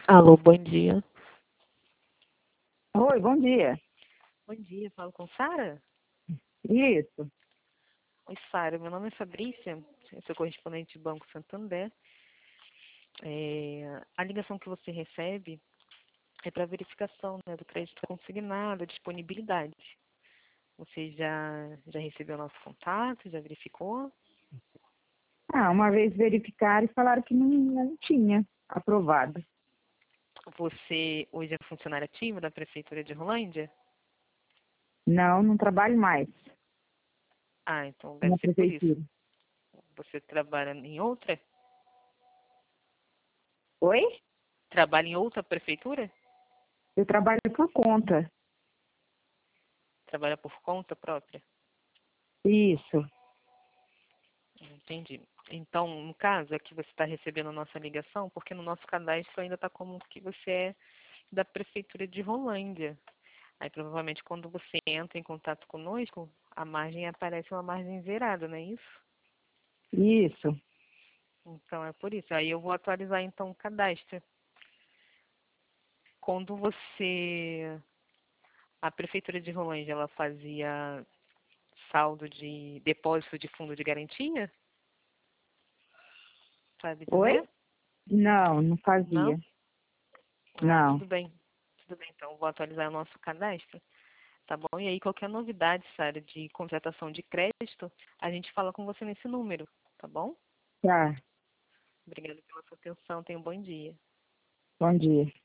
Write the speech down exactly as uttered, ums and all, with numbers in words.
Alô, bom dia. Oi, bom dia. Bom dia, falo com Sara? Isso. Oi, Sara, meu nome é Fabrícia, eu sou correspondente do Banco Santander. É, a ligação que você recebe é para verificação, né, do crédito consignado, disponibilidade. Você já, já recebeu nosso contato, já verificou? Ah, uma vez verificaram e falaram que não, não tinha aprovado. Você hoje é funcionária ativa da Prefeitura de Rolândia? Não, não trabalho mais Ah, então deve na ser por isso. prefeitura. Você trabalha em outra? Oi? Trabalha em outra prefeitura? Eu trabalho por conta. Trabalha por conta própria? Isso. Entendi. Então, no caso, é que você está recebendo a nossa ligação, porque no nosso cadastro ainda está como que você é da Prefeitura de Rolândia. Aí, provavelmente, quando você entra em contato conosco, a margem aparece uma margem zerada, não é isso? Isso. Então, é por isso. Aí eu vou atualizar, então, o cadastro. Quando você... A Prefeitura de Rolândia, ela fazia saldo de depósito de fundo de garantia? Sabe Oi? dizer? Não, não Não? fazia. Ah, Não. tudo bem. Tudo bem, então vou atualizar o nosso cadastro, tá bom? E aí, qualquer novidade, Sara, de contratação de crédito, a gente fala com você nesse número, tá bom? Tá. Obrigada pela sua atenção, tenha um bom dia. Bom dia.